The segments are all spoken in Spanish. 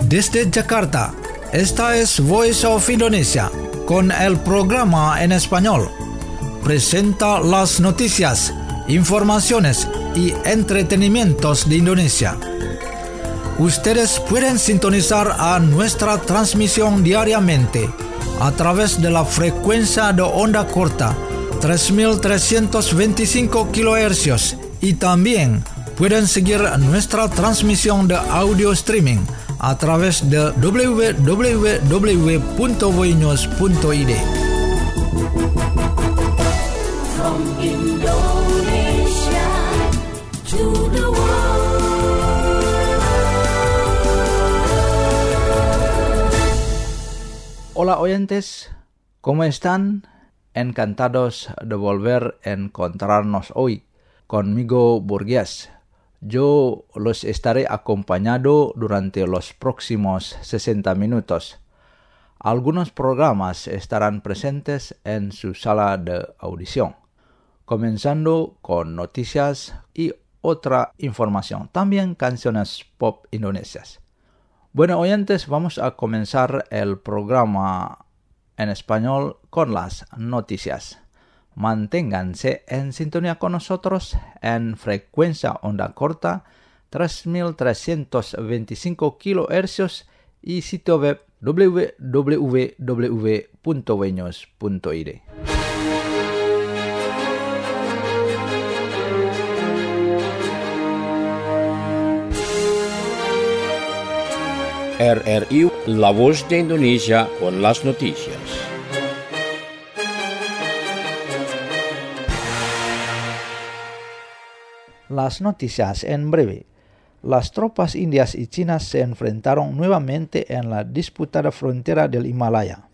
Desde Jakarta, esta es Voice of Indonesia, con el programa en español. Presenta las noticias, informaciones y entretenimientos de Indonesia. Ustedes pueden sintonizar a nuestra transmisión diariamente a través de la frecuencia de onda corta 3325 kHz y también pueden seguir nuestra transmisión de audio streaming a través de www.voinews.id. From Indonesia to the world. Hola oyentes, ¿cómo están? Encantados de volver a encontrarnos hoy. Conmigo Burgués. Yo los estaré acompañando durante los próximos 60 minutos. Algunos programas estarán presentes en su sala de audición, comenzando con noticias y otra información, también canciones pop indonesias. Bueno, oyentes, vamos a comenzar el programa en español con las noticias. Manténganse en sintonía con nosotros en frecuencia onda corta 3325 kHz y sitio web www.voinews.id. RRI, La Voz de Indonesia con las noticias. Las noticias en breve. Las tropas indias y chinas se enfrentaron nuevamente en la disputada frontera del Himalaya.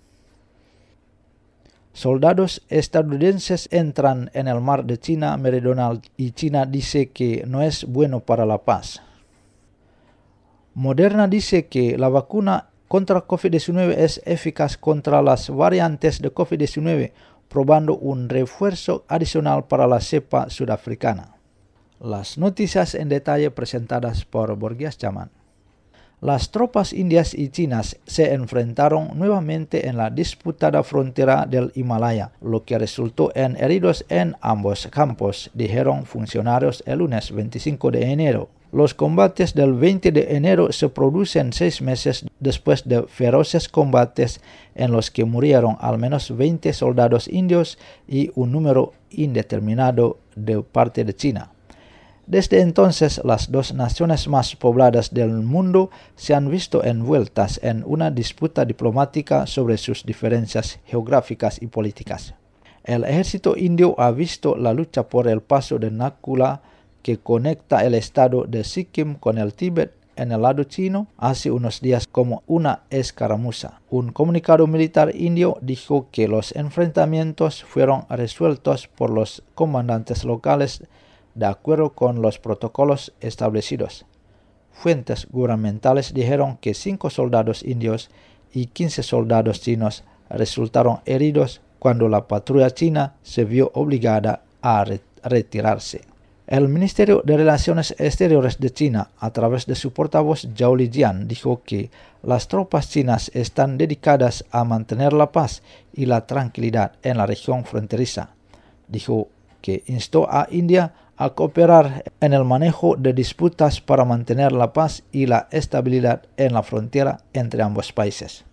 Soldados estadounidenses entran en el mar de China Meridional y China dice que no es bueno para la paz. Moderna dice que la vacuna contra COVID-19 es eficaz contra las variantes de COVID-19, probando un refuerzo adicional para la cepa sudafricana. Las noticias en detalle presentadas por Borgias Chaman. Las tropas indias y chinas se enfrentaron nuevamente en la disputada frontera del Himalaya, lo que resultó en heridos en ambos campos, dijeron funcionarios el lunes 25 de enero. Los combates del 20 de enero se producen 6 meses después de feroces combates en los que murieron al menos 20 soldados indios y un número indeterminado de parte de China. Desde entonces, las dos naciones más pobladas del mundo se han visto envueltas en una disputa diplomática sobre sus diferencias geográficas y políticas. El ejército indio ha visto la lucha por el paso de Nakula que conecta el estado de Sikkim con el Tíbet en el lado chino hace unos días como una escaramuza. Un comunicado militar indio dijo que los enfrentamientos fueron resueltos por los comandantes locales de acuerdo con los protocolos establecidos. Fuentes gubernamentales dijeron que 5 soldados indios y 15 soldados chinos resultaron heridos cuando la patrulla china se vio obligada a retirarse. El Ministerio de Relaciones Exteriores de China, a través de su portavoz Zhao Lijian, dijo que las tropas chinas están dedicadas a mantener la paz y la tranquilidad en la región fronteriza. Dijo que instó a India a cooperar en el manejo de disputas para mantener la paz y la estabilidad en la frontera entre ambos países.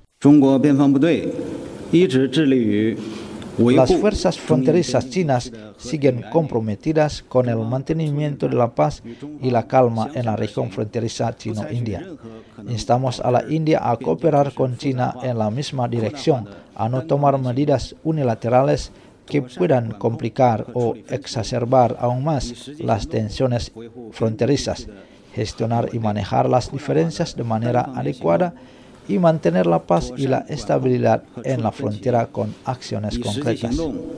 Las fuerzas fronterizas chinas siguen comprometidas con el mantenimiento de la paz y la calma en la región fronteriza chino-india. Instamos a la India a cooperar con China en la misma dirección, a no tomar medidas unilaterales que puedan complicar o exacerbar aún más las tensiones fronterizas, gestionar y manejar las diferencias de manera adecuada y mantener la paz y la estabilidad en la frontera con acciones concretas.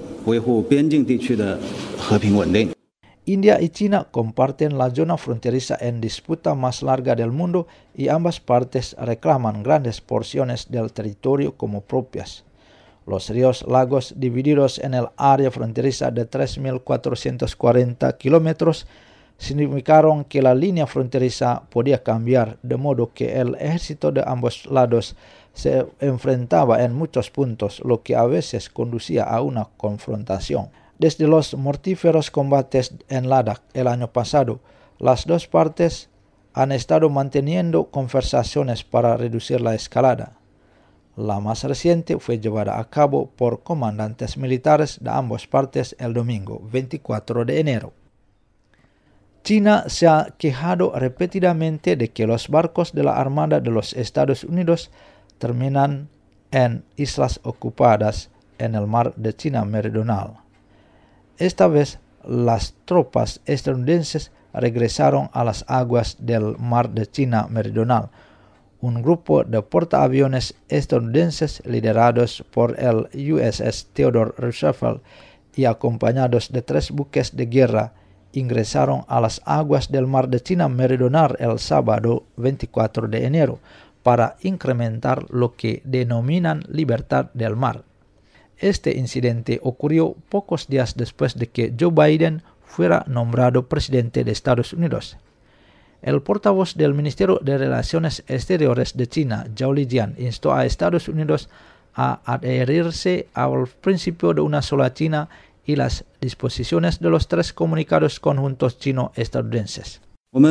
India y China comparten la zona fronteriza en disputa más larga del mundo y ambas partes reclaman grandes porciones del territorio como propias. Los ríos lagos divididos en el área fronteriza de 3.440 kilómetros significaron que la línea fronteriza podía cambiar, de modo que el ejército de ambos lados se enfrentaba en muchos puntos, lo que a veces conducía a una confrontación. Desde los mortíferos combates en Ladakh el año pasado, las dos partes han estado manteniendo conversaciones para reducir la escalada. La más reciente fue llevada a cabo por comandantes militares de ambas partes el domingo 24 de enero. China se ha quejado repetidamente de que los barcos de la Armada de los Estados Unidos terminan en islas ocupadas en el mar de China Meridional. Esta vez, las tropas estadounidenses regresaron a las aguas del mar de China Meridional. Un grupo de portaaviones estadounidenses liderados por el USS Theodore Roosevelt y acompañados de 3 buques de guerra ingresaron a las aguas del mar de China Meridional el sábado 24 de enero para incrementar lo que denominan libertad del mar. Este incidente ocurrió pocos días después de que Joe Biden fuera nombrado presidente de Estados Unidos. El portavoz del Ministerio de Relaciones Exteriores de China, Zhao Lijian, instó a Estados Unidos a adherirse al principio de una sola China y las disposiciones de los 3 comunicados conjuntos chino-estadounidenses.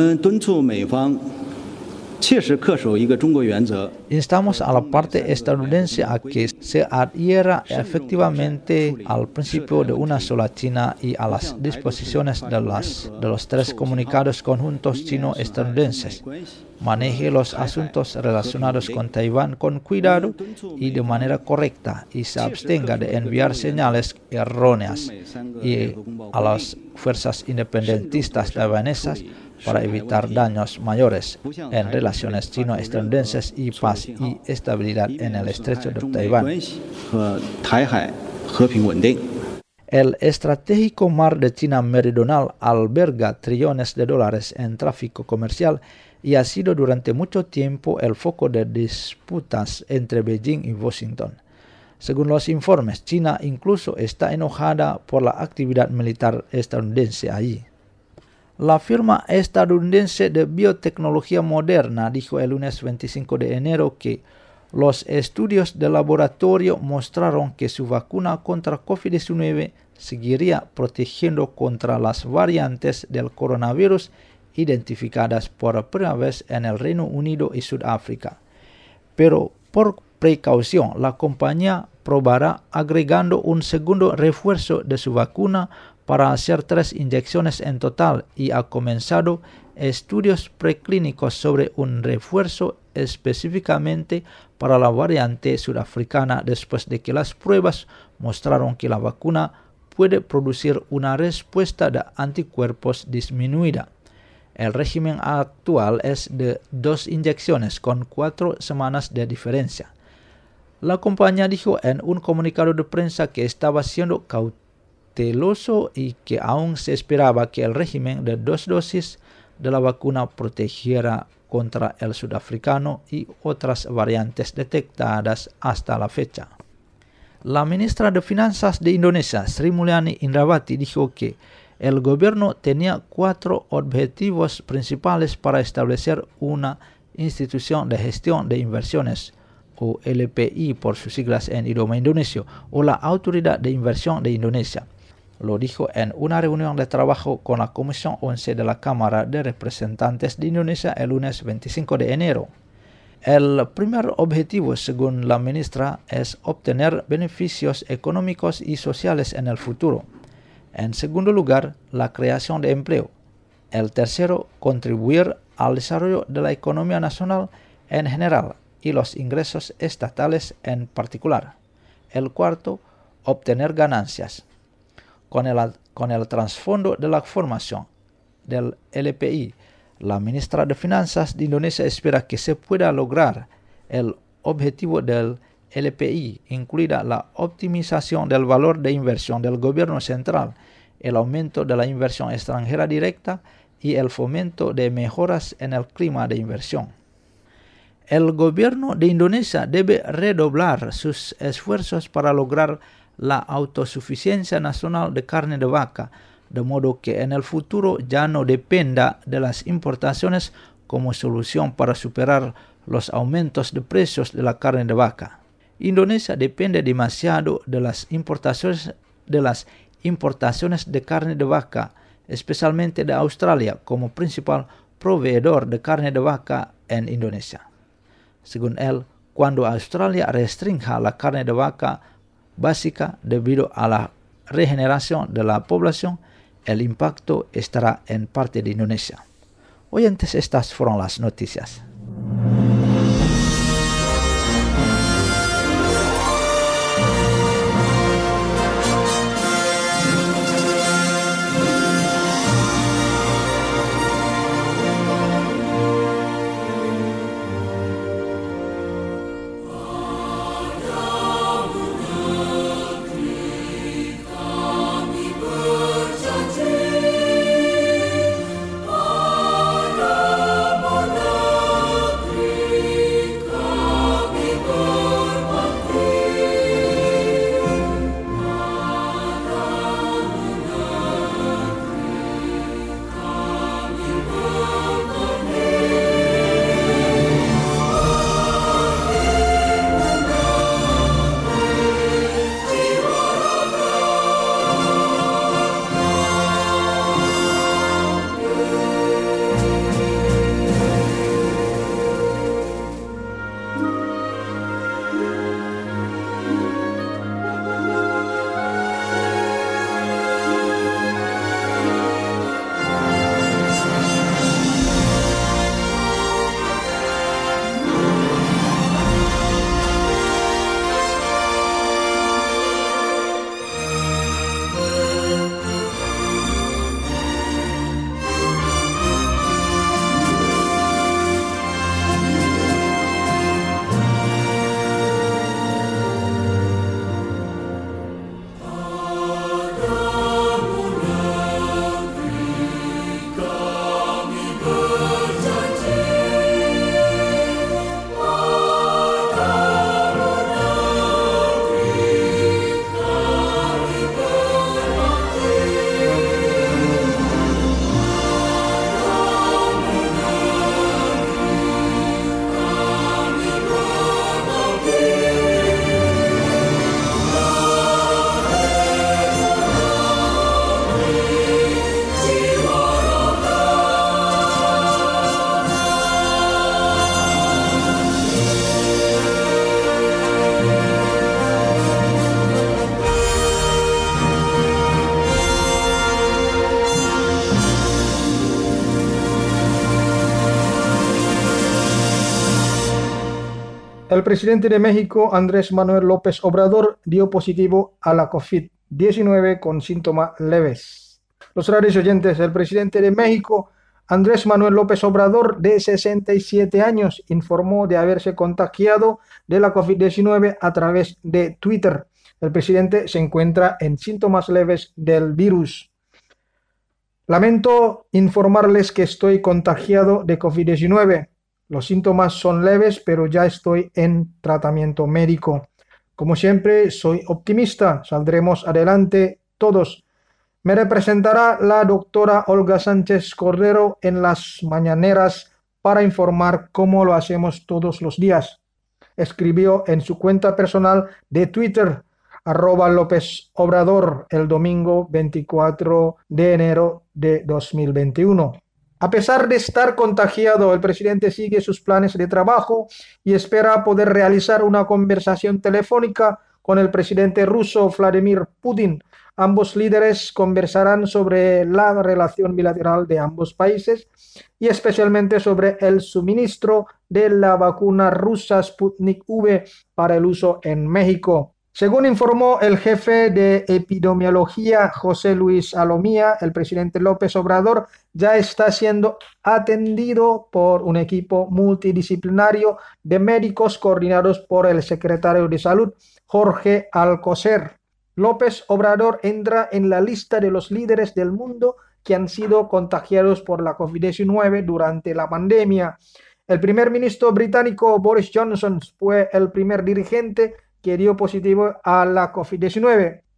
Instamos a la parte estadounidense a que se adhiera efectivamente al principio de una sola China y a las disposiciones de los 3 comunicados conjuntos chino-estadounidenses. Maneje los asuntos relacionados con Taiwán con cuidado y de manera correcta y se abstenga de enviar señales erróneas y a las fuerzas independentistas taiwanesas para evitar daños mayores en relaciones chino-estadounidenses y paz y estabilidad en el estrecho de Taiwán. El estratégico mar de China Meridional alberga trillones de dólares en tráfico comercial y ha sido durante mucho tiempo el foco de disputas entre Beijing y Washington. Según los informes, China incluso está enojada por la actividad militar estadounidense allí. La firma estadounidense de biotecnología Moderna dijo el lunes 25 de enero que los estudios de laboratorio mostraron que su vacuna contra COVID-19 seguiría protegiendo contra las variantes del coronavirus identificadas por primera vez en el Reino Unido y Sudáfrica. Pero por precaución, la compañía probará agregando un segundo refuerzo de su vacuna para hacer 3 inyecciones en total y ha comenzado estudios preclínicos sobre un refuerzo específicamente para la variante sudafricana después de que las pruebas mostraron que la vacuna puede producir una respuesta de anticuerpos disminuida. El régimen actual es de 2 inyecciones con 4 semanas de diferencia. La compañía dijo en un comunicado de prensa que estaba siendo cauteloso y que aún se esperaba que el régimen de 2 dosis de la vacuna protegiera contra el sudafricano y otras variantes detectadas hasta la fecha. La ministra de Finanzas de Indonesia, Sri Mulyani Indrawati, dijo que el gobierno tenía 4 objetivos principales para establecer una institución de gestión de inversiones, o LPI por sus siglas en idioma indonesio, o la Autoridad de Inversión de Indonesia. Lo dijo en una reunión de trabajo con la Comisión 11 de la Cámara de Representantes de Indonesia el lunes 25 de enero. El primer objetivo, según la ministra, es obtener beneficios económicos y sociales en el futuro. En segundo lugar, la creación de empleo. El tercero, contribuir al desarrollo de la economía nacional en general y los ingresos estatales en particular. El cuarto, obtener ganancias. Con el trasfondo de la formación del LPI, la ministra de Finanzas de Indonesia espera que se pueda lograr el objetivo del LPI, incluida la optimización del valor de inversión del gobierno central, el aumento de la inversión extranjera directa y el fomento de mejoras en el clima de inversión. El gobierno de Indonesia debe redoblar sus esfuerzos para lograr la autosuficiencia nacional de carne de vaca, de modo que en el futuro ya no dependa de las importaciones como solución para superar los aumentos de precios de la carne de vaca. Indonesia depende demasiado de las importaciones de carne de vaca, especialmente de Australia, como principal proveedor de carne de vaca en Indonesia. Según él, cuando Australia restrinja la carne de vaca básica debido a la regeneración de la población, el impacto estará en parte de Indonesia. Oyentes, estas fueron las noticias. El presidente de México, Andrés Manuel López Obrador, dio positivo a la COVID-19 con síntomas leves. Los radios oyentes, el presidente de México, Andrés Manuel López Obrador, de 67 años, informó de haberse contagiado de la COVID-19 a través de Twitter. El presidente se encuentra en síntomas leves del virus. Lamento informarles que estoy contagiado de COVID-19. Los síntomas son leves, pero ya estoy en tratamiento médico. Como siempre, soy optimista. Saldremos adelante todos. Me representará la doctora Olga Sánchez Cordero en las mañaneras para informar cómo lo hacemos todos los días. Escribió en su cuenta personal de Twitter, @López Obrador, el domingo 24 de enero de 2021. A pesar de estar contagiado, el presidente sigue sus planes de trabajo y espera poder realizar una conversación telefónica con el presidente ruso Vladimir Putin. Ambos líderes conversarán sobre la relación bilateral de ambos países y especialmente sobre el suministro de la vacuna rusa Sputnik V para el uso en México. Según informó el jefe de epidemiología José Luis Alomía, el presidente López Obrador ya está siendo atendido por un equipo multidisciplinario de médicos coordinados por el secretario de Salud, Jorge Alcocer. López Obrador entra en la lista de los líderes del mundo que han sido contagiados por la COVID-19 durante la pandemia. El primer ministro británico Boris Johnson fue el primer dirigente que dio positivo a la COVID-19.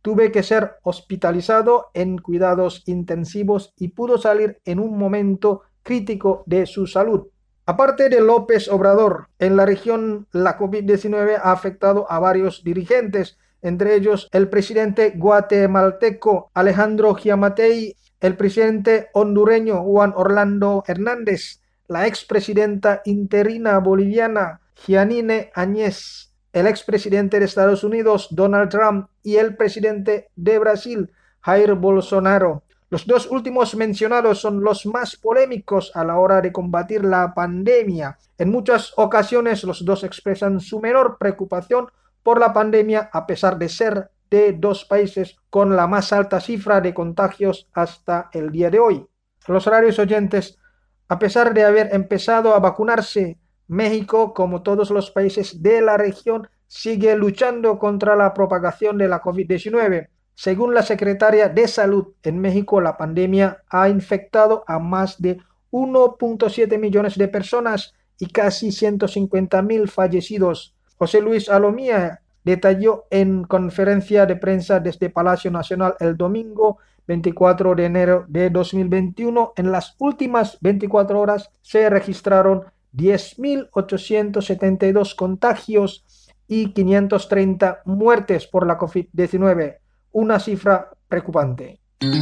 tuve que ser hospitalizado en cuidados intensivos y pudo salir en un momento crítico de su salud. Aparte de López Obrador, en la región la COVID-19 ha afectado a varios dirigentes, entre ellos el presidente guatemalteco Alejandro Giammattei, el presidente hondureño Juan Orlando Hernández, la expresidenta interina boliviana Jeanine Áñez, el expresidente de Estados Unidos Donald Trump y el presidente de Brasil Jair Bolsonaro. Los dos últimos mencionados son los más polémicos a la hora de combatir la pandemia. En muchas ocasiones los dos expresan su menor preocupación por la pandemia a pesar de ser de dos países con la más alta cifra de contagios hasta el día de hoy. Los radios oyentes, a pesar de haber empezado a vacunarse, México, como todos los países de la región, sigue luchando contra la propagación de la COVID-19. Según la secretaria de Salud, en México la pandemia ha infectado a más de 1.7 millones de personas y casi 150,000 fallecidos. José Luis Alomía detalló en conferencia de prensa desde Palacio Nacional el domingo 24 de enero de 2021. En las últimas 24 horas se registraron 10.872 contagios y 530 muertes por la COVID-19, una cifra preocupante.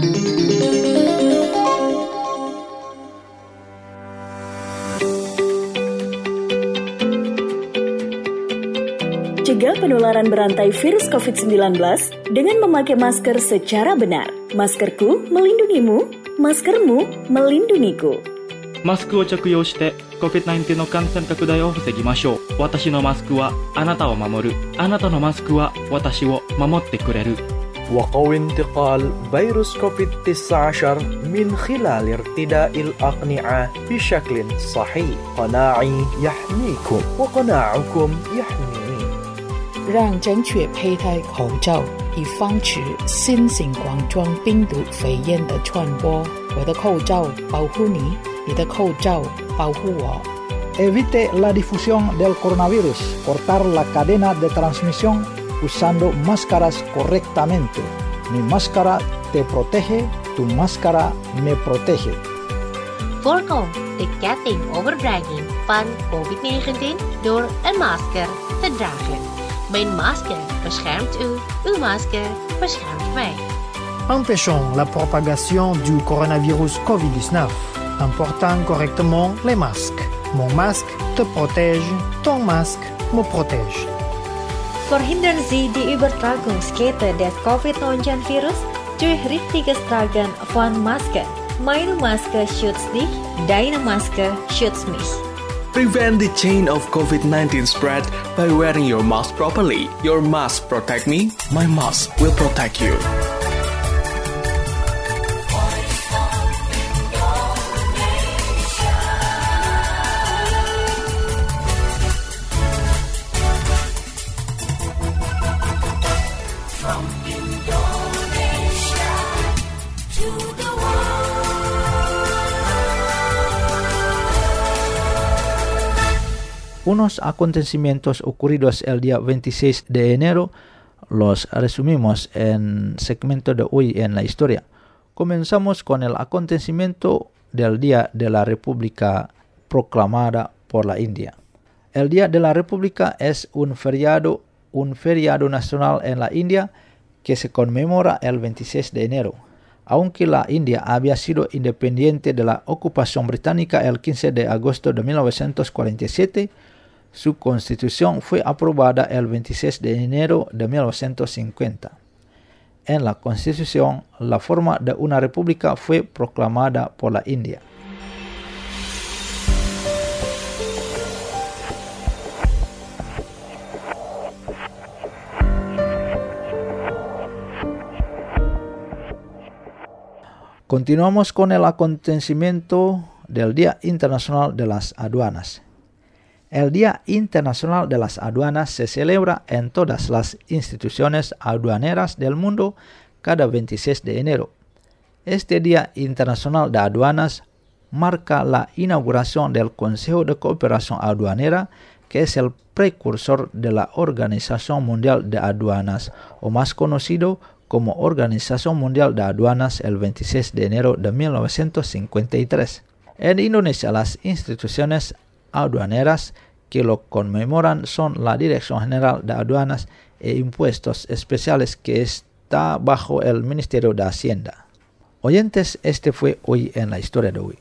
Cegah penularan berantai virus COVID-19 dengan memakai masker secara benar. Maskerku melindungimu, maskermu melindungiku. マスクを着用して COVID-19 の感染拡大を防ぎましょう。私のマスクはあなたを守る。あなたのマスクは私を守ってくれる。 وقوي انتقال فيروس كوفيد-19 من خلال ارتداء الأقنعة بشكل صحيح. قناعي يحميكم وقناعكم يحميني. 让正确佩戴口罩，以防止新型冠状病毒肺炎的传播。我的口罩保护你，你的口罩保护我。 Evite la difusión del coronavirus. Cortar la cadena de transmisión usando máscaras correctamente. Mi máscara te protege, tu máscara me protege. Voorkom de ketting overdraging van COVID-19 door een masker te dragen. Mijn masker beschermt u, uw masker beschermt mij. Empêchons la propagation du coronavirus COVID-19 en portant correctement les masques. Mon masque te protège, ton masque me protège. Verhindern Sie die Übertragungskette des Covid-19-Virus durch richtiges Tragen von Masken. Meine Maske schützt dich, deine Maske schützt mich. Prevent the chain of COVID-19 spread by wearing your mask properly. Your mask protect me, my mask will protect you. Unos acontecimientos ocurridos el día 26 de enero los resumimos en segmento de hoy en la historia. Comenzamos con el acontecimiento del Día de la República proclamada por la India. El Día de la República es un feriado nacional en la India que se conmemora el 26 de enero. Aunque la India había sido independiente de la ocupación británica el 15 de agosto de 1947, su constitución fue aprobada el 26 de enero de 1950. En la constitución, la forma de una república fue proclamada por la India. Continuamos con el acontecimiento del Día Internacional de las Aduanas. El Día Internacional de las Aduanas se celebra en todas las instituciones aduaneras del mundo cada 26 de enero. Este Día Internacional de Aduanas marca la inauguración del Consejo de Cooperación Aduanera, que es el precursor de la Organización Mundial de Aduanas, o más conocido como Organización Mundial de Aduanas el 26 de enero de 1953. En Indonesia, las instituciones aduaneras que lo conmemoran son la Dirección General de Aduanas e Impuestos Especiales, que está bajo el Ministerio de Hacienda. Oyentes, este fue Hoy en la Historia de hoy.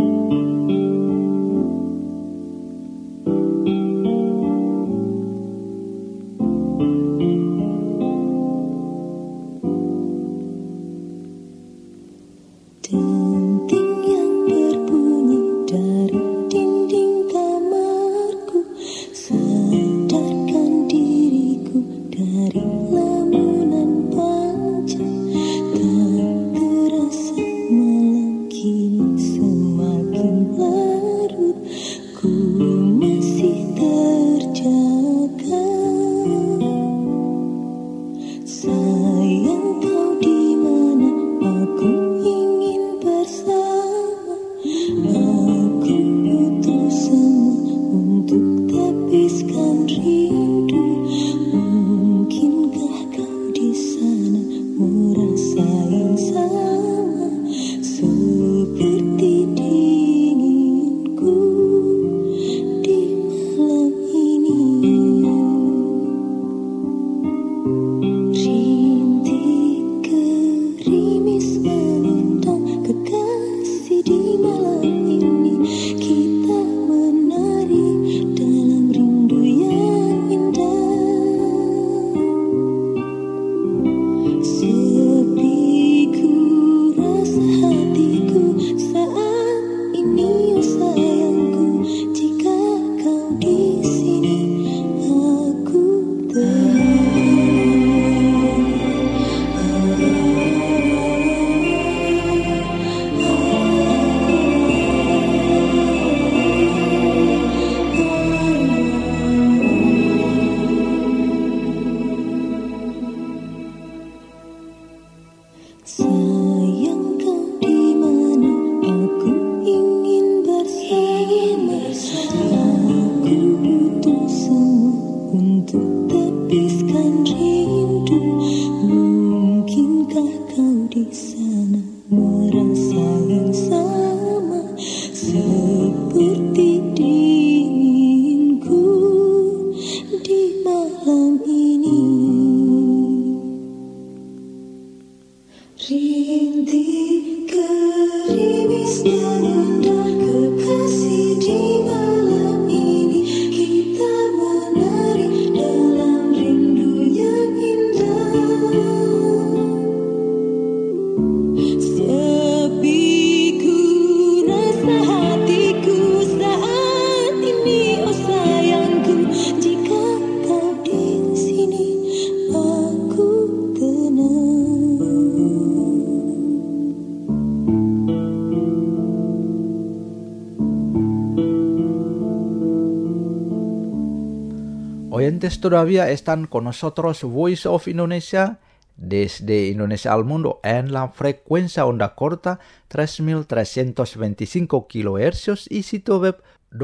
Oyentes, todavía están con nosotros Voice of Indonesia desde Indonesia al mundo en la frecuencia onda corta 3325 kHz y sitio web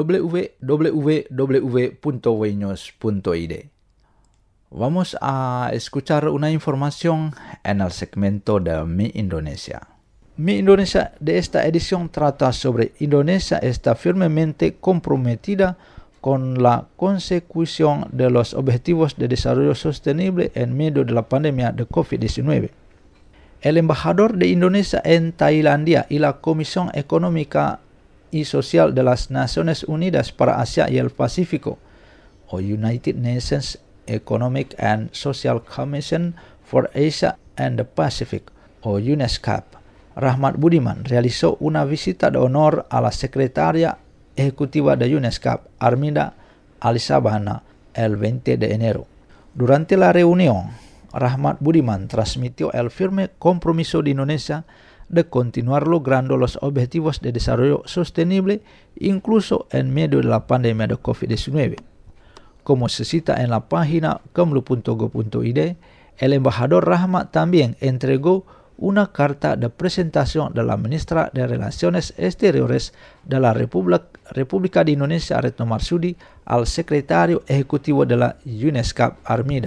www.wnews.id. Vamos a escuchar una información en el segmento de Mi Indonesia. Mi Indonesia de esta edición trata sobre Indonesia está firmemente comprometida con la consecución de los Objetivos de Desarrollo Sostenible en medio de la pandemia de COVID-19. El embajador de Indonesia en Tailandia y la Comisión Económica y Social de las Naciones Unidas para Asia y el Pacífico, o United Nations Economic and Social Commission for Asia and the Pacific, o UNESCAP, Rahmat Budiman, realizó una visita de honor a la secretaria ejecutiva de UNESCAP, Armida Alisabana, el 20 de enero. Durante la reunión, Rahmat Budiman transmitió el firme compromiso de Indonesia de continuar logrando los objetivos de desarrollo sostenible incluso en medio de la pandemia de COVID-19. Como se cita en la página kemlu.go.id, el embajador Rahmat también entregó una carta de presentación de la ministra de Relaciones Exteriores de la República de Indonesia, Retno Marsudi, al secretario ejecutivo de la UNESCAP, Armida,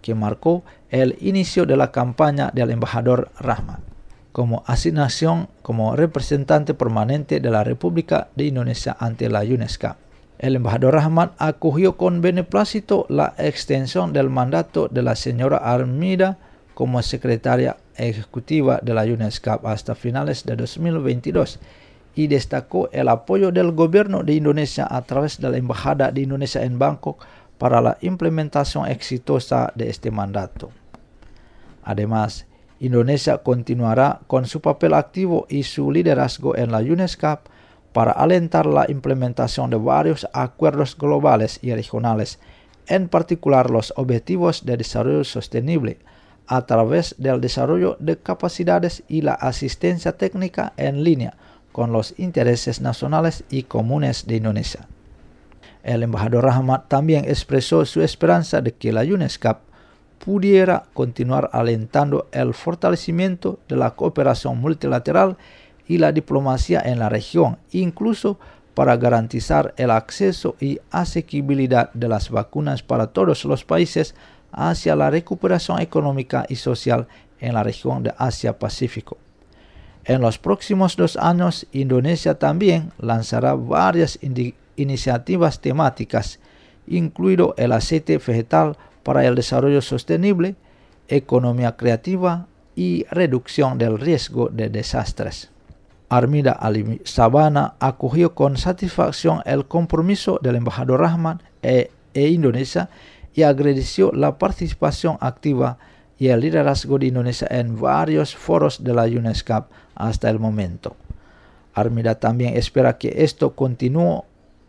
que marcó el inicio de la campaña del embajador Rahmat como asignación como representante permanente de la República de Indonesia ante la UNESCAP. El embajador Rahmat acogió con beneplácito la extensión del mandato de la señora Armida como secretaria ejecutiva de la UNESCAP hasta finales de 2022 y destacó el apoyo del gobierno de Indonesia a través de la Embajada de Indonesia en Bangkok para la implementación exitosa de este mandato. Además, Indonesia continuará con su papel activo y su liderazgo en la UNESCAP para alentar la implementación de varios acuerdos globales y regionales, en particular los Objetivos de Desarrollo Sostenible, a través del desarrollo de capacidades y la asistencia técnica en línea con los intereses nacionales y comunes de Indonesia. El embajador Rahmat también expresó su esperanza de que la UNESCAP pudiera continuar alentando el fortalecimiento de la cooperación multilateral y la diplomacia en la región, incluso para garantizar el acceso y asequibilidad de las vacunas para todos los países hacia la recuperación económica y social en la región de Asia-Pacífico. En los próximos 2 años, Indonesia también lanzará varias iniciativas temáticas, incluido el aceite vegetal para el desarrollo sostenible, economía creativa y reducción del riesgo de desastres. Armida Ali Sabana acogió con satisfacción el compromiso del embajador Rahmat e Indonesia y agradeció la participación activa y el liderazgo de Indonesia en varios foros de la UNESCAP hasta el momento. Armida también espera que esto continúe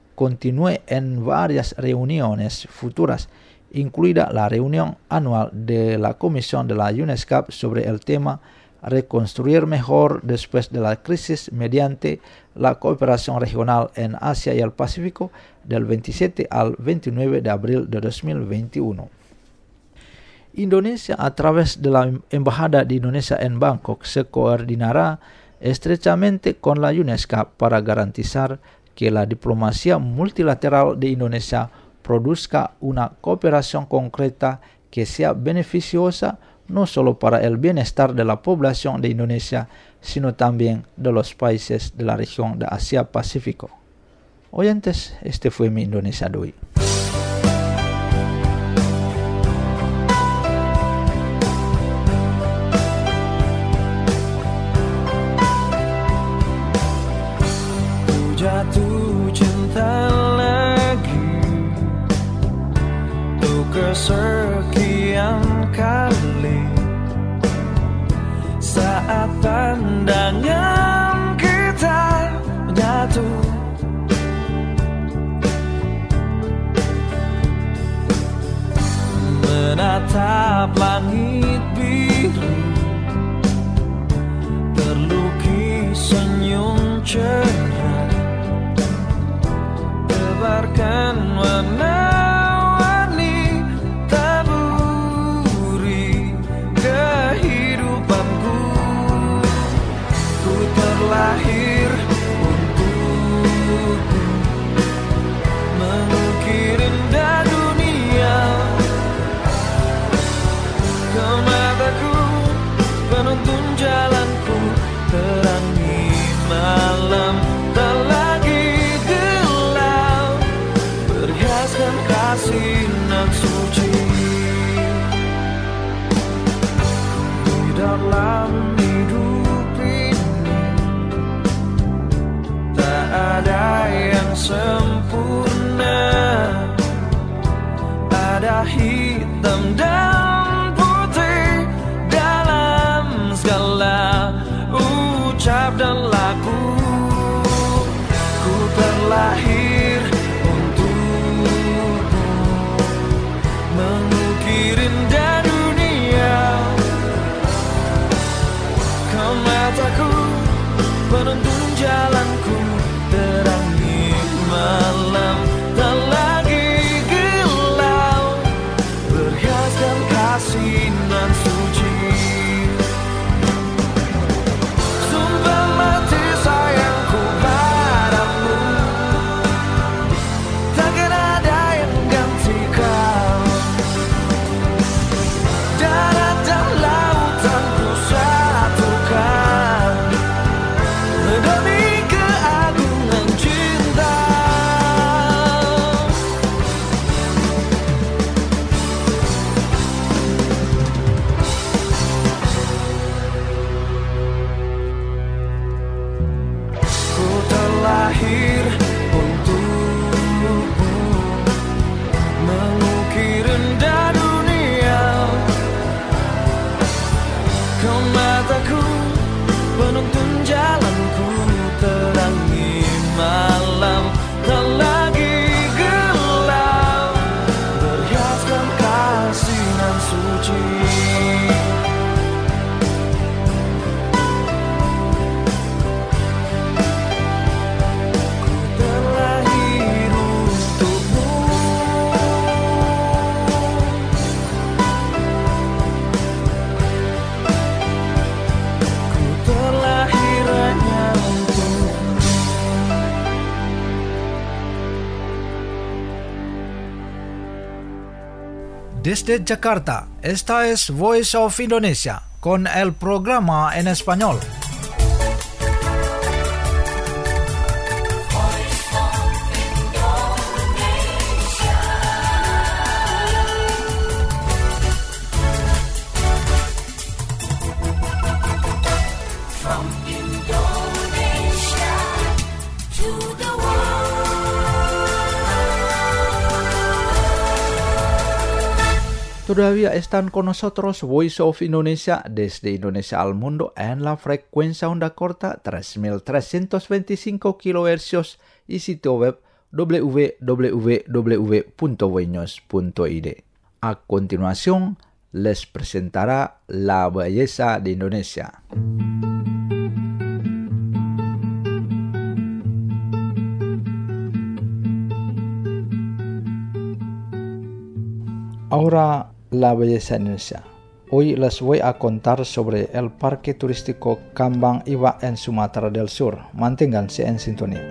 en varias reuniones futuras, incluida la reunión anual de la Comisión de la UNESCAP sobre el tema Reconstruir mejor después de la crisis mediante la cooperación regional en Asia y el Pacífico del 27 al 29 de abril de 2021. Indonesia, a través de la Embajada de Indonesia en Bangkok, se coordinará estrechamente con la UNESCAP para garantizar que la diplomacia multilateral de Indonesia produzca una cooperación concreta que sea beneficiosa no solo para el bienestar de la población de Indonesia, sino también de los países de la región de Asia-Pacífico. Oyentes, este fue mi Indonesia de hoy. Jatuh cinta lagi tuh kesekian kali saat pandangan kita menyatu, menatap langit biru terlukis senyum cerah, tebarkan warna-warni taburi kehidupanku. Ku terlahir untukmu, mengukir indah dunia. Kau mataku, penuntun jalanku, terangi malam tak lagi gelap, perhiaskan kasih nan suci. Di dalam hidup ini tak ada yang sempurna, ada hitam dan putih dalam segala ucap dan laku. Ku terlahir untukmu, mengukir indah dunia. Kau mataku, penuntun jalanku, terangi malam tak lagi gelap, perhiaskan kasih nan suci. Sumpah mati sayangku padamu, takkan ada yang ganti kau. penuntun jalanku, terangi malam tak lagi gelap, berhiaskan kasih nan suci. Desde Jakarta, esta es Voice of Indonesia con el programa en español. From Indonesia to the Todavía están con nosotros Voice of Indonesia desde Indonesia al mundo en la frecuencia onda corta 3325 kHz y sitio web www.voinews.id. A continuación, les presentará la belleza de Indonesia. Ahora, la belleza de Indonesia. Hoy les voy a contar sobre el parque turístico Kambang Iwa en Sumatera del Sur. Manténganse en sintonía.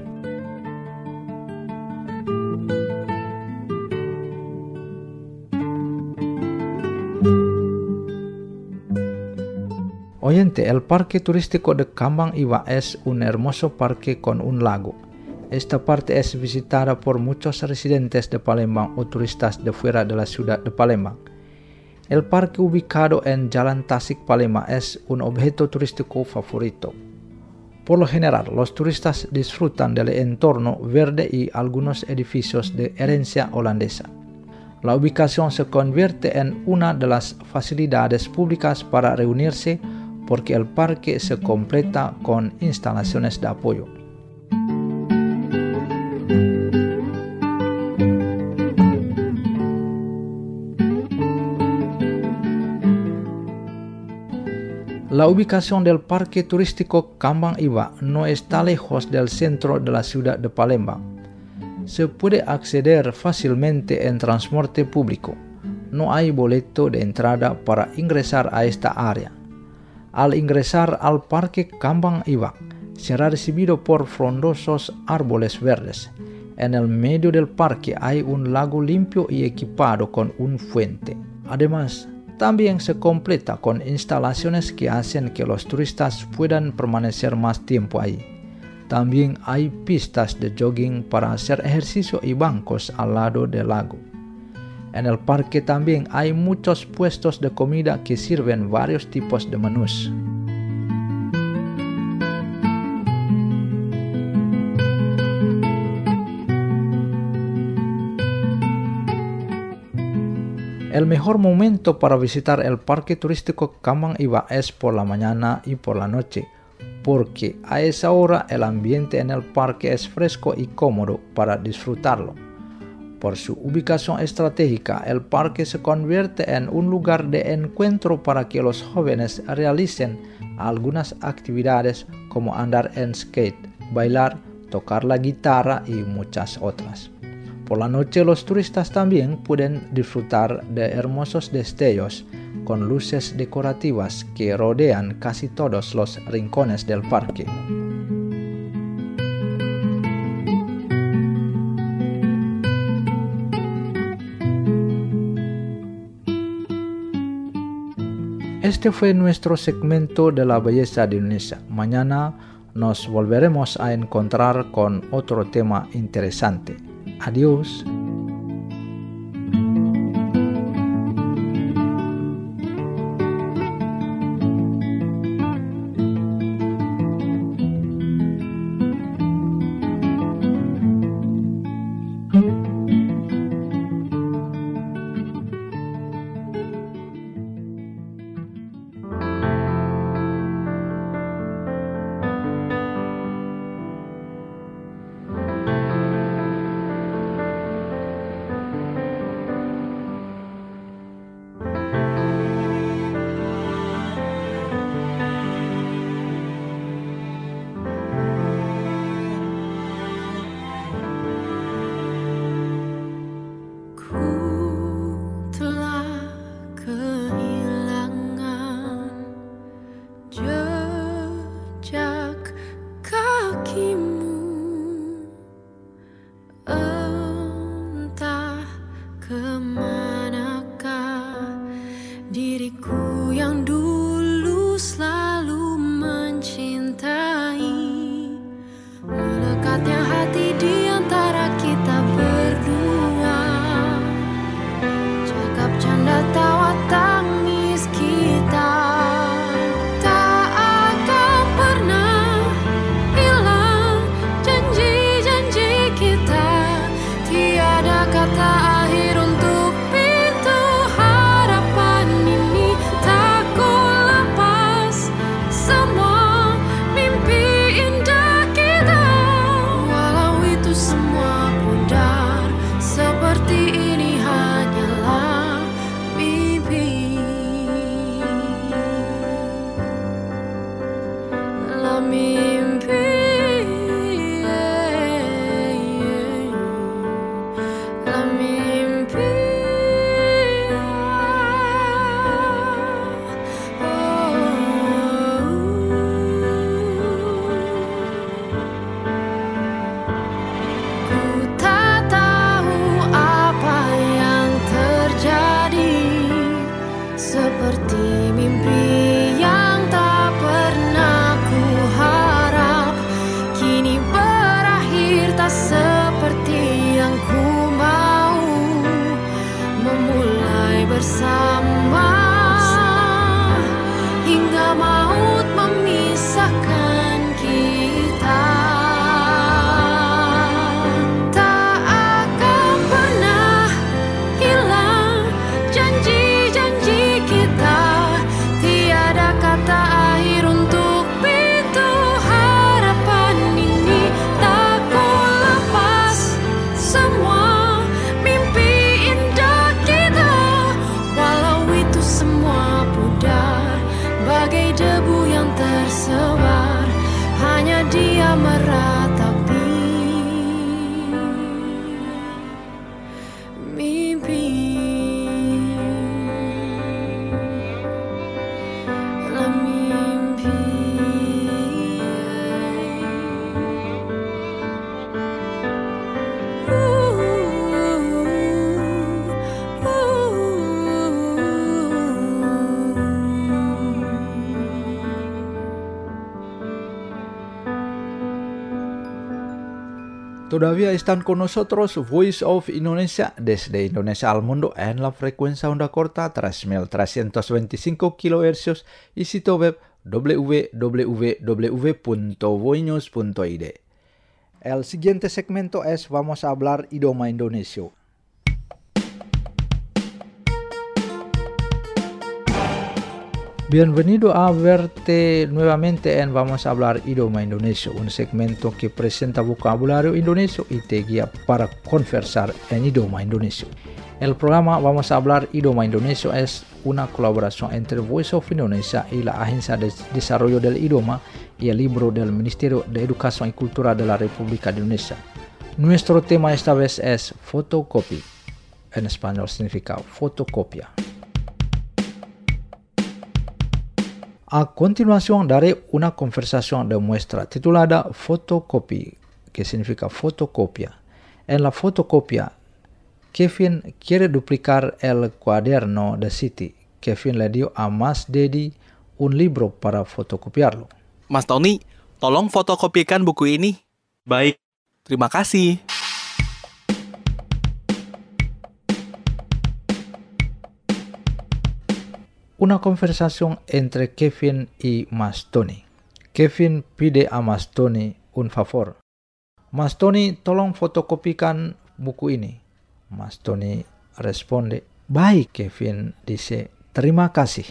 Oyente, el parque turístico de Kambang Iwa es un hermoso parque con un lago. Esta parte es visitada por muchos residentes de Palembang o turistas de fuera de la ciudad de Palembang. El parque ubicado en Jalan Tasik, Palembang es un objeto turístico favorito. Por lo general, los turistas disfrutan del entorno verde y algunos edificios de herencia holandesa. La ubicación se convierte en una de las facilidades públicas para reunirse porque el parque se completa con instalaciones de apoyo. La ubicación del parque turístico Kambang Iwa no está lejos del centro de la ciudad de Palembang. Se puede acceder fácilmente en transporte público. No hay boleto de entrada para ingresar a esta área. Al ingresar al parque Kambang Iwa, será recibido por frondosos árboles verdes. En el medio del parque hay un lago limpio y equipado con una fuente. Además, también se completa con instalaciones que hacen que los turistas puedan permanecer más tiempo ahí. También hay pistas de jogging para hacer ejercicio y bancos al lado del lago. En el parque también hay muchos puestos de comida que sirven varios tipos de menús. El mejor momento para visitar el parque turístico Kambang Iwa es por la mañana y por la noche, porque a esa hora el ambiente en el parque es fresco y cómodo para disfrutarlo. Por su ubicación estratégica, el parque se convierte en un lugar de encuentro para que los jóvenes realicen algunas actividades como andar en skate, bailar, tocar la guitarra y muchas otras. Por la noche los turistas también pueden disfrutar de hermosos destellos con luces decorativas que rodean casi todos los rincones del parque. Este fue nuestro segmento de la belleza de Indonesia. Mañana nos volveremos a encontrar con otro tema interesante. Adiós. La mimpi, la mimpi. Ku tak tahu apa yang terjadi, seperti mimpi yang tak pernah ku harap, kini berakhir tak seperti yang ku mau, memulai bersama hingga maut memisahkan kita. Tak akan pernah hilang janji-janji kita, tiada kata akhir untuk pintu harapan ini. Tak ku lepas semua mimpi indah kita, walau itu semua pudar bagai debu yang tersebar, hanya dia meratapi mimpi. La mimpi. Todavía están con nosotros Voice of Indonesia desde Indonesia al mundo en la frecuencia onda corta 3325 kHz y sitio web www.voinews.id. El siguiente segmento es Vamos a hablar idioma Indonesia. Bienvenido a verte nuevamente en Vamos a hablar idioma Indonesia, un segmento que presenta vocabulario indonesio y te guía para conversar en idioma indonesio. El programa Vamos a hablar idioma Indonesia es una colaboración entre Voice of Indonesia y la Agencia de Desarrollo del Idioma y el libro del Ministerio de Educación y Cultura de la República de Indonesia. Nuestro tema esta vez es fotocopy. En español significa fotocopia. A continuación daré una conversación de muestra titulada Photocopy, que significa fotocopia. En la fotocopia, Kevin quiere duplicar el cuaderno de Siti. Kevin le dio a Mas Dedi un libro para fotokopiarlo. Mas Tony, tolong fotokopikan buku ini. Baik. Terima kasih. Una conversación entre Kevin y Mas Tony. Kevin pide a Mas Tony un favor. Mas Tony, tolong fotokopikan buku ini. Mas Tony responde, baik. Kevin dice, terima kasih.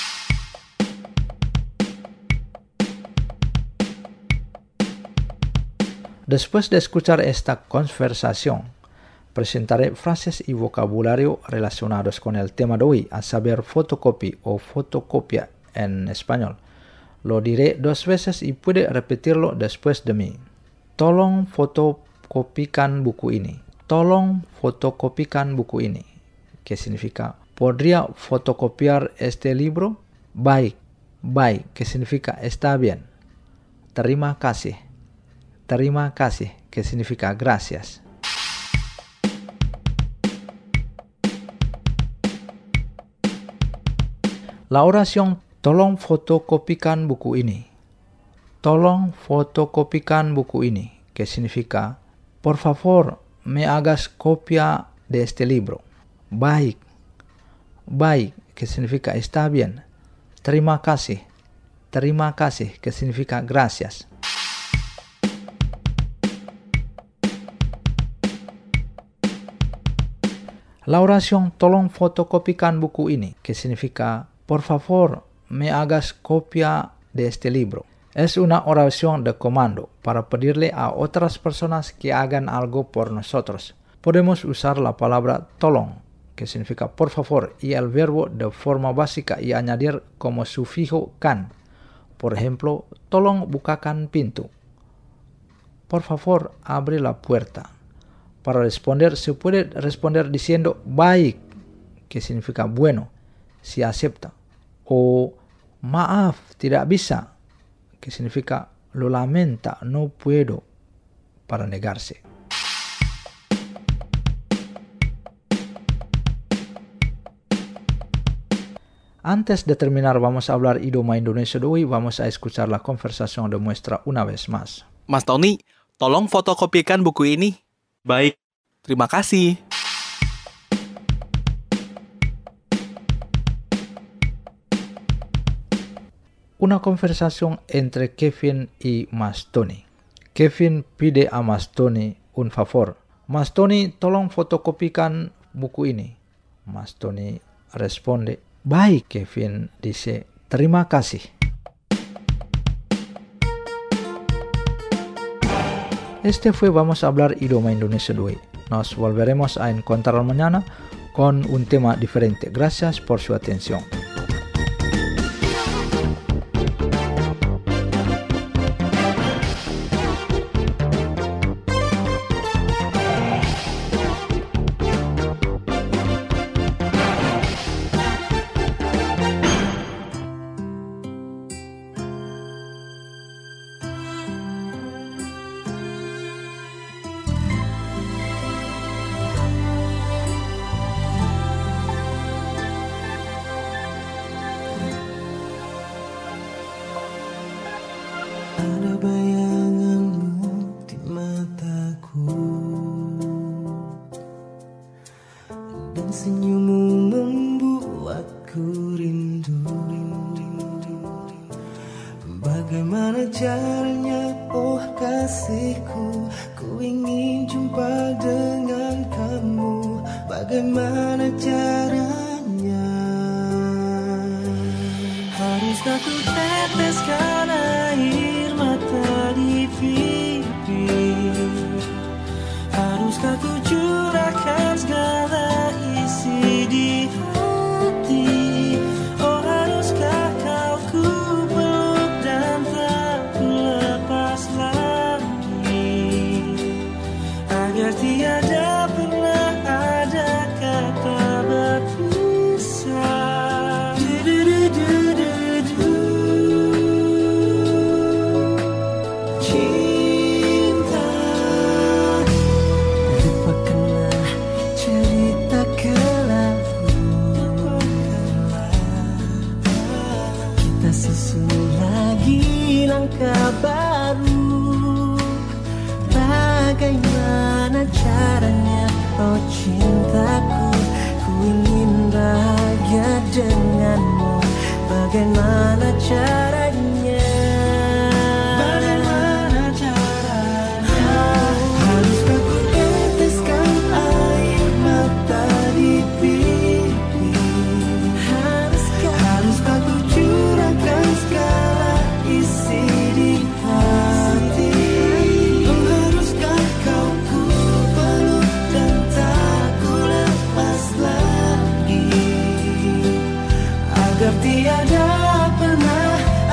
Después de escuchar esta conversación, presentaré frases y vocabulario relacionados con el tema de hoy, a saber fotocopy o fotocopia en español. Lo diré 2 veces y puede repetirlo después de mí. Tolong fotokopikan buku ini. Tolong fotokopikan buku ini. ¿Qué significa? ¿Podría fotocopiar este libro? Baik. Baik, que significa está bien. Terima kasih. Terima kasih, que significa gracias. La oración tolong fotokopikan buku ini. Tolong fotokopikan buku ini, que significa por favor me hagas copia de este libro. Baik. Baik, que significa está bien. Terima kasih. Terima kasih, que significa gracias. La oración tolong fotokopikan buku ini, que significa por favor me hagas copia de este libro, es una oración de comando para pedirle a otras personas que hagan algo por nosotros. Podemos usar la palabra tolong, que significa por favor, y el verbo de forma básica y añadir como sufijo kan. Por ejemplo, tolong bukakan pintu. Por favor, abre la puerta. Para responder, se puede responder diciendo baik, que significa bueno, si acepta. O maaf, tidak bisa, que significa lo lamenta, no puedo, para negarse. Antes de terminar, vamos a hablar idioma Indonesia de hoy. Vamos a escuchar la conversación de muestra una vez más. Mas Tony, tolong fotokopikan buku ini. Baik. Terima kasih. Una conversación entre Kevin y Mas Tony. Kevin pide a Mas Tony un favor. Mas Tony, tolong fotokopikan buku ini. Mas Tony responde, baik. Kevin dice, terima kasih. Este fue Vamos a hablar idioma Indonesia de hoy. Nos volveremos a encontrar mañana con un tema diferente. Gracias por su atención. Ada bayanganmu di mataku dan senyummu membuatku rindu. Bagaimana caranya, oh kasihku, ku ingin jumpa dengan kamu. Bagaimana caranya? Haruskah ku teteskan air mata di pipi? Haruskah ku curahkan segala isi di hati? Oh haruskah kau ku peluk dan tak ku lepas lagi, agar tiada pernah ada kata berpisah. Baru, bagaimana caranya, oh cintaku, ku ingin bahagia denganmu. Bagaimana caranya? Bagaimana caranya? Haruskah ku teteskan air mata di pipi? Haruskah ku curahkan segala isi di hati? Oh haruskah kau ku peluk dan tak ku lepas lagi, agar tiada pernah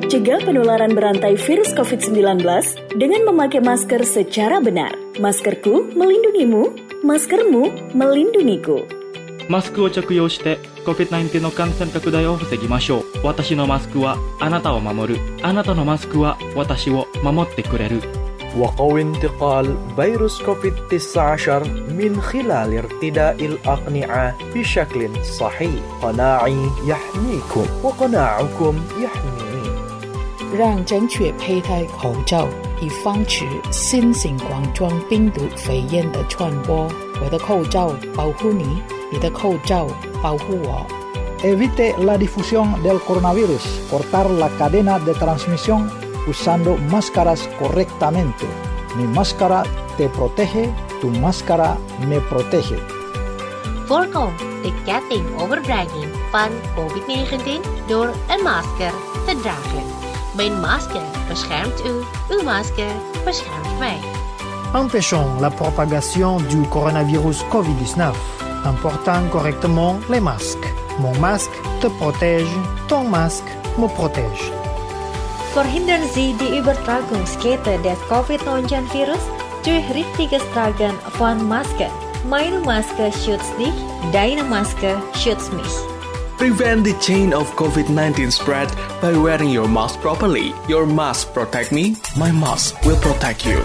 Cegah penularan berantai virus COVID-19 dengan memakai masker secara benar. Maskerku melindungimu, maskermu melindungiku. マスクを着用して COVID-19 の感染拡大を防ぎましょう。私のマスクはあなたを守る。あなたのマスクは私を守ってくれる。 وقوي انتقال فيروس كوفيد-19 من خلال ارتداء الأقنعة بشكل صحيح. قناعي يحميكم وقناعكم يحميني. 让正确佩戴口罩，以防止新型冠状病毒肺炎的传播。我的口罩保护你，你的口罩保护我。 Evite la difusión del coronavirus. Cortar la cadena de transmisión usando máscaras correctamente. Mi máscara te protege, tu máscara me protege. Voorkom de kettingoverdraging van COVID-19 door een masker te dragen. Mijn masker beschermt u, uw masker beschermt mij. Empêchons la propagation du coronavirus COVID-19 en portant correctement les masques. Mon masque te protège, ton masque me protège. Verhindern Sie die Übertragungskette des Covid-19-Virus durch richtiges Tragen von Masken. Meine Maske schützt dich, deine Maske schützt mich. Prevent the chain of COVID-19 spread by wearing your mask properly. Your mask protect me, my mask will protect you.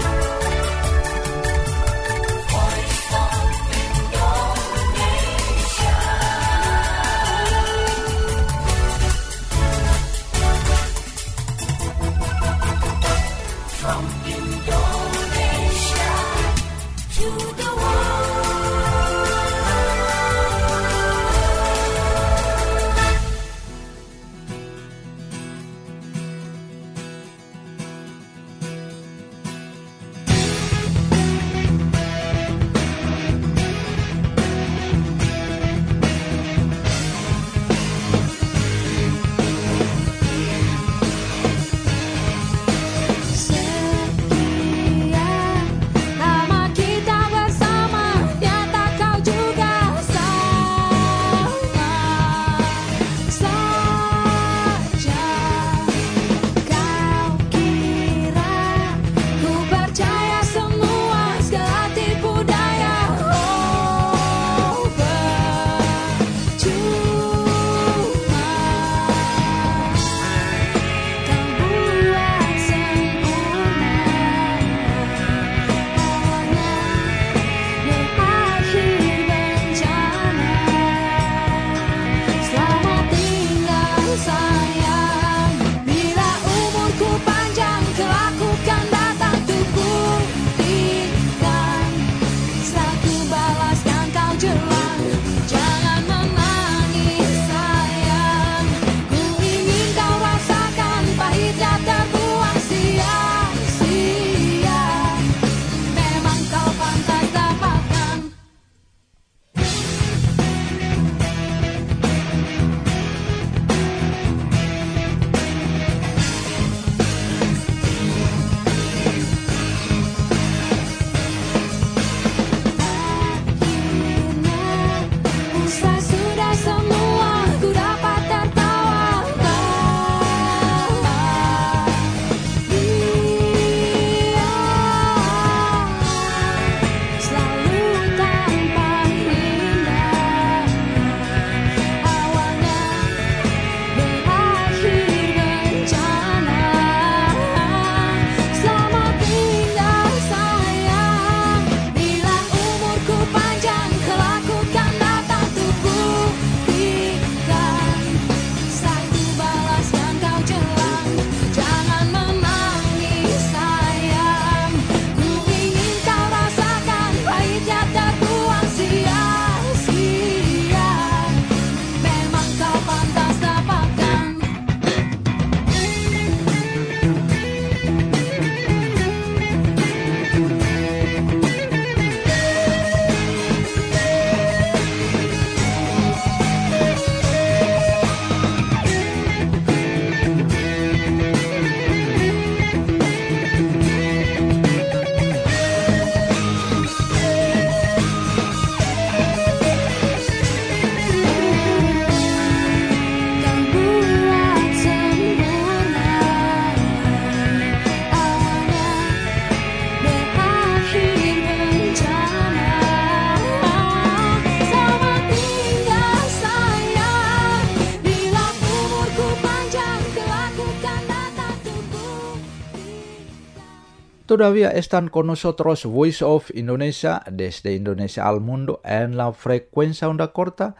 todavía están con nosotros Voice of Indonesia desde Indonesia al mundo en la frecuencia onda corta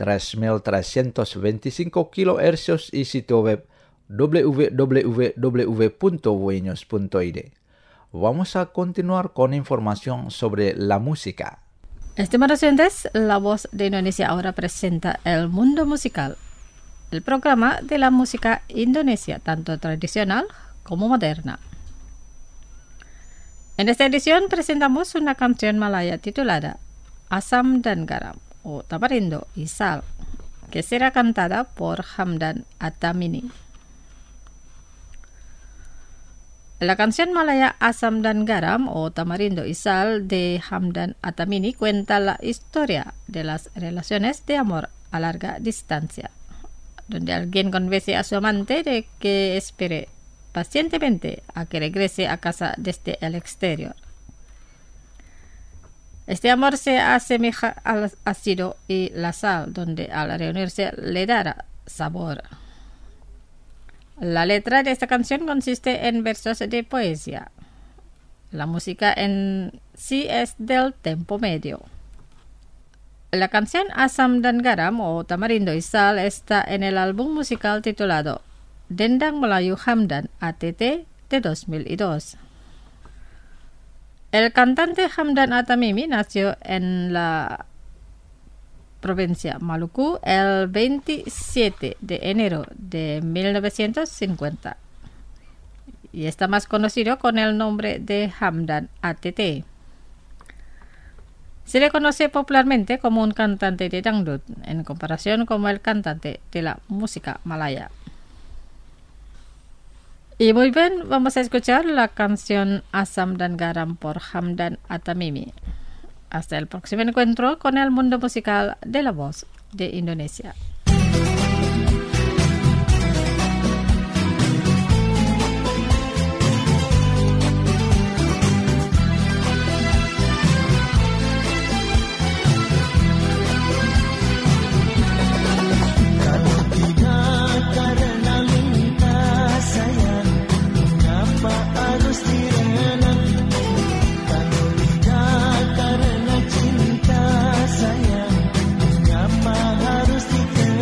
3.325 kHz y sitio web www.voinews.id. Vamos a continuar con información sobre la música. Estimados oyentes, La Voz de Indonesia ahora presenta El Mundo Musical, el programa de la música Indonesia, tanto tradicional como moderna. En esta edición presentamos una canción Malaya titulada Asam dan Garam o Tamarindo y Sal, que será cantada por Hamdan Atamini. La canción Malaya Asam dan Garam o Tamarindo y Sal de Hamdan Atamini cuenta la historia de las relaciones de amor a larga distancia, donde alguien convence a su amante de que espere pacientemente a que regrese a casa desde el exterior. Este amor se asemeja al ácido y la sal, donde al reunirse le dará sabor. La letra de esta canción consiste en versos de poesía. La música en sí es del tempo medio. La canción Asam dan Garam o Tamarindo y Sal está en el álbum musical titulado Dendang Melayu Hamdan ATT de 2002. El cantante Hamdan Atamimi nació en la provincia Maluku el 27 de enero de 1950 y está más conocido con el nombre de Hamdan ATT. Se le conoce popularmente como un cantante de dangdut en comparación con el cantante de la música malaya. Y muy bien, vamos a escuchar la canción Asam dan Garam por Hamdan Atamimi. Hasta el próximo encuentro con el mundo musical de La Voz de Indonesia. Karena cinta sayang, mengapa harus dikenal?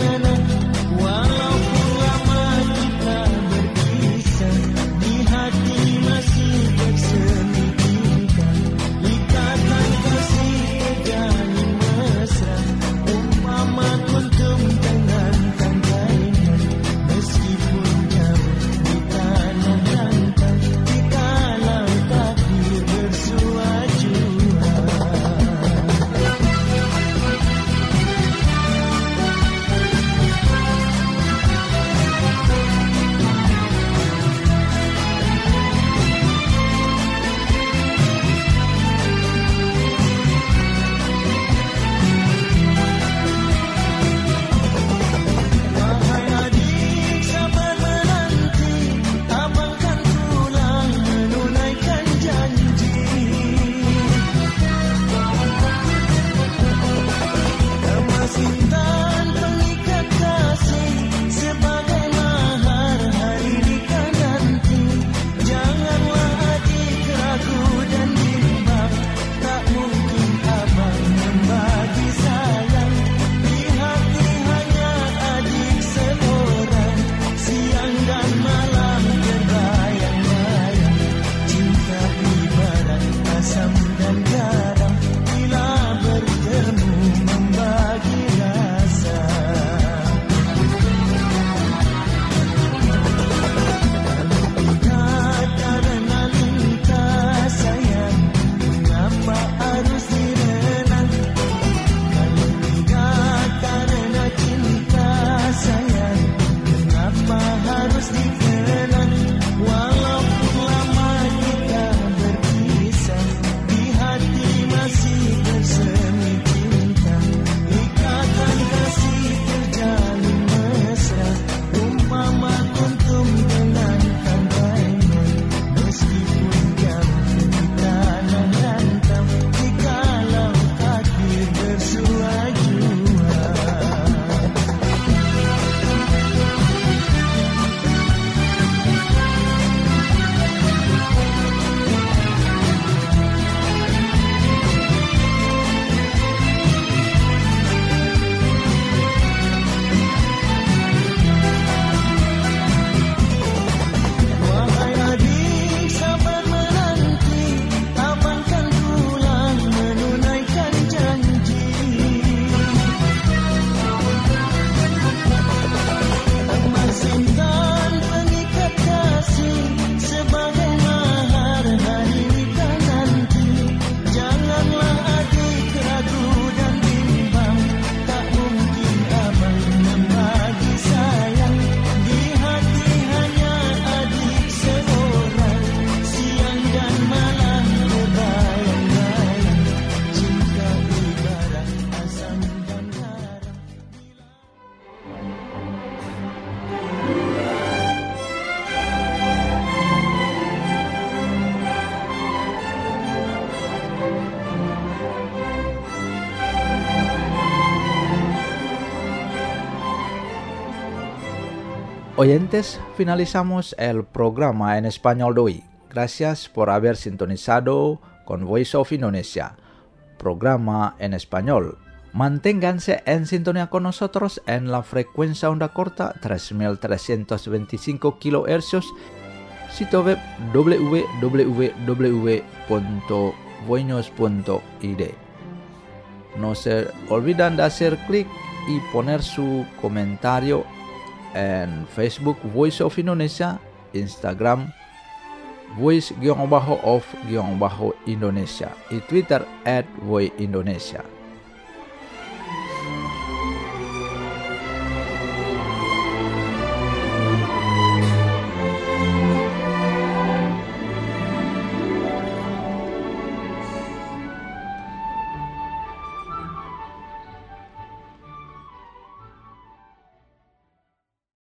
Oyentes, finalizamos el programa en español de hoy. Gracias por haber sintonizado con Voice of Indonesia, programa en español. Manténganse en sintonía con nosotros en la frecuencia onda corta 3325 kHz, sitio web www.voinos.id. No se olviden de hacer clic y poner su comentario en Facebook Voice of Indonesia, Instagram Voice_of_Indonesia y Twitter @voiceindonesia.